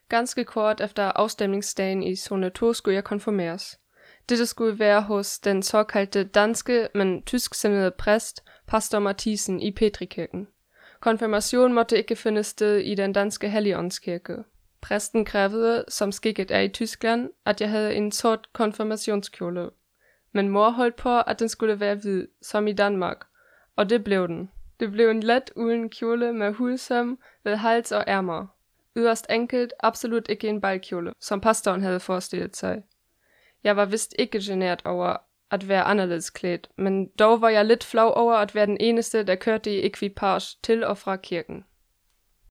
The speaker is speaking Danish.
Ganske kort efter afstemningsdagen i zone 2 skulle jeg konfirmeres. Dette skulle være hos den såkaldte danske, men tysksindede præst, pastor Mathisen i Petrikirken. Konfirmation måtte ikke finde sted i den danske Helligåndskirke. Præsten krævede, som skikket er i Tyskland, at jeg havde en sort konfirmationskjole. Men mor holdt på, at den skulle være hvid, som i Danmark, og det blev den. Det blev en let uden kjole med hulsøm ved hals og ærmer. Yderst enkelt, absolut ikke en balkjole, som pastoren havde forestillet sig. Jeg var vist ikke genert over at være anderledes klædt, men dog var jeg lidt flov over at være den eneste, der kørte i ekvipage til og fra kirken.